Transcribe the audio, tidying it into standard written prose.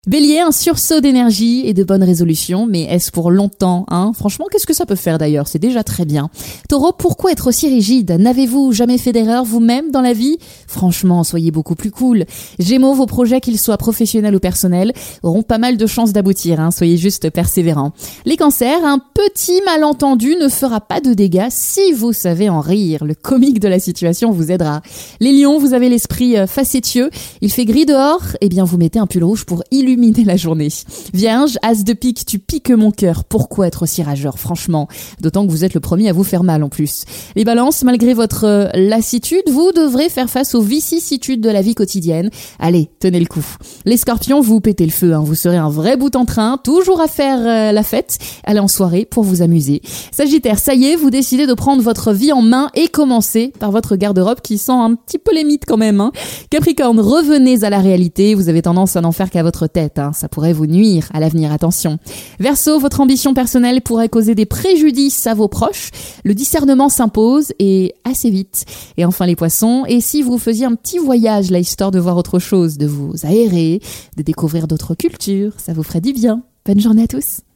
Bélier, un sursaut d'énergie et de bonnes résolutions, mais est-ce pour longtemps, hein? Franchement, qu'est-ce que ça peut faire d'ailleurs? C'est déjà très bien. Taureau, pourquoi être aussi rigide? N'avez-vous jamais fait d'erreur vous-même dans la vie? Franchement, soyez beaucoup plus cool. Gémeaux, vos projets, qu'ils soient professionnels ou personnels, auront pas mal de chances d'aboutir, hein? Soyez juste persévérants. Les cancers, un petit malentendu ne fera pas de dégâts si vous savez en rire. Le comique de la situation vous aidera. Les lions, vous avez l'esprit facétieux. Il fait gris dehors, eh bien vous mettez un pull rouge pour illuminer la journée. Vierge, as de pique, tu piques mon cœur. Pourquoi être aussi rageur, franchement? D'autant que vous êtes le premier à vous faire mal en plus. Les balances, malgré votre lassitude, vous devrez faire face aux vicissitudes de la vie quotidienne. Allez, tenez le coup. Les scorpions, vous pétez le feu, hein. Vous serez un vrai bout en train, toujours à faire la fête. Allez en soirée pour vous amuser. Sagittaire, ça y est, vous décidez de prendre votre vie en main et commencer par votre garde-robe qui sent un petit peu les mythes quand même, hein. Capricorne, revenez à la réalité. Vous avez tendance à n'en faire qu'à votre tête. Ça pourrait vous nuire à l'avenir, attention. Verseau, votre ambition personnelle pourrait causer des préjudices à vos proches. Le discernement s'impose et assez vite. Et enfin les poissons, et si vous faisiez un petit voyage là, histoire de voir autre chose, de vous aérer, de découvrir d'autres cultures, ça vous ferait du bien. Bonne journée à tous.